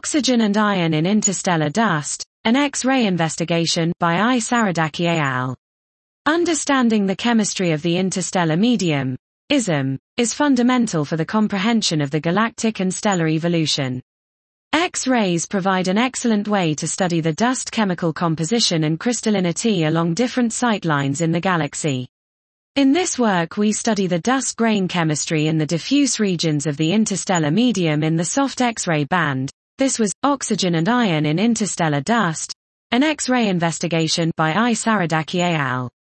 Oxygen and Iron in Interstellar Dust, an X-ray investigation by I. Saradaki et al. Understanding the chemistry of the interstellar medium, ISM, is fundamental for the comprehension of the galactic and stellar evolution. X-rays provide an excellent way to study the dust chemical composition and crystallinity along different sightlines in the galaxy. In this work we study the dust grain chemistry in the diffuse regions of the interstellar medium in the soft X-ray band. This was Oxygen and Iron in Interstellar Dust, an X-ray investigation by I. Saradaki et al.